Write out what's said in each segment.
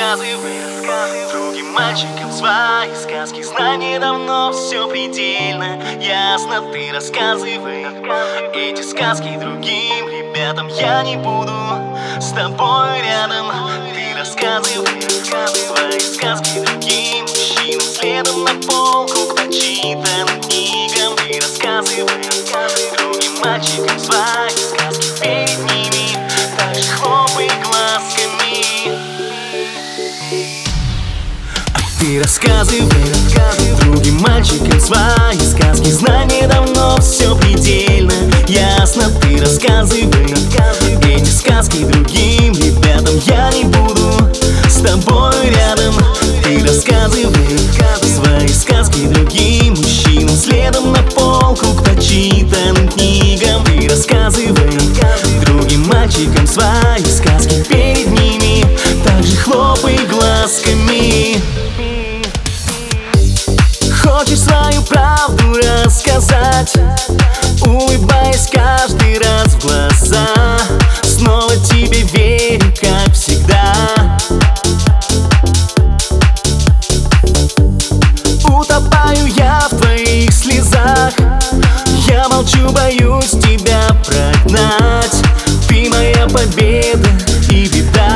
рассказывай другим мальчикам свои сказки. Знания давно все предельно ясно. Ты рассказывай эти сказки другим ребятам. Я не буду с тобой рядом. Ты рассказывай свои сказки другим мужчинам. Следом на полку к прочитанным книгам. Ты рассказывай другим мальчикам свои сказки перед ними. Также хлопай глазками. Ты рассказывай другим мальчикам свои сказки. Знания давно все предельно ясно. Ты рассказывай эти сказки другим ребятам. Я не буду с тобой рядом. Ты рассказывай свои сказки другим мужчинам. Следом на полку к прочитанным книгам. Ты рассказывай другим мальчикам свои сказки перед ними. Также хлопай глазками. Хочешь свою правду рассказать, улыбаясь каждый раз в глаза. Снова тебе верю, как всегда. Утопаю я в твоих слезах. Я молчу, боюсь тебя прогнать. Ты моя победа и беда.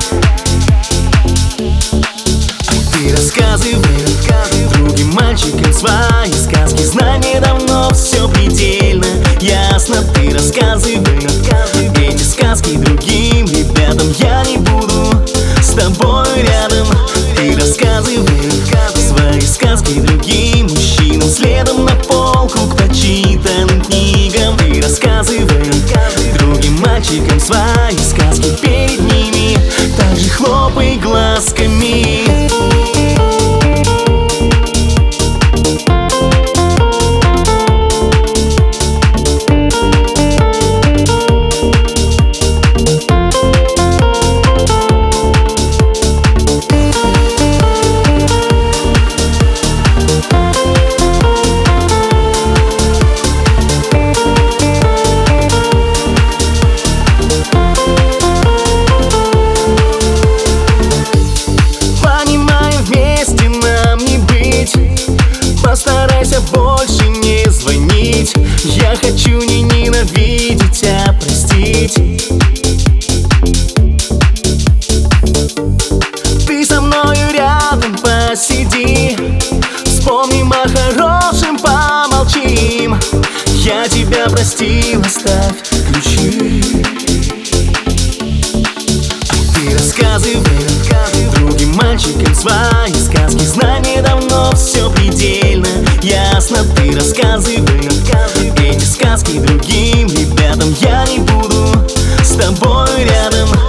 Ты рассказывай другим мальчикам свои сказки. Знания давно все предельно ясно. Ты рассказывай эти сказки другим ребятам. Я не буду с тобой рядом. Ты рассказывай свои сказки другим мужчинам. Следом на полку к прочитанным книгам. Ты рассказывай другим мальчикам свои сказки перед ними. Также хлопай глазками. Постарайся больше не звонить. Я хочу не ненавидеть, а простить. Ты со мною рядом посиди. Вспомним о хорошем, помолчим. Я тебя простил, оставь ключи. Ты рассказывай другим мальчикам свои сказки. Знания давно все предельно ясно. Ты рассказывай эти сказки другим ребятам. Я не буду с тобой рядом.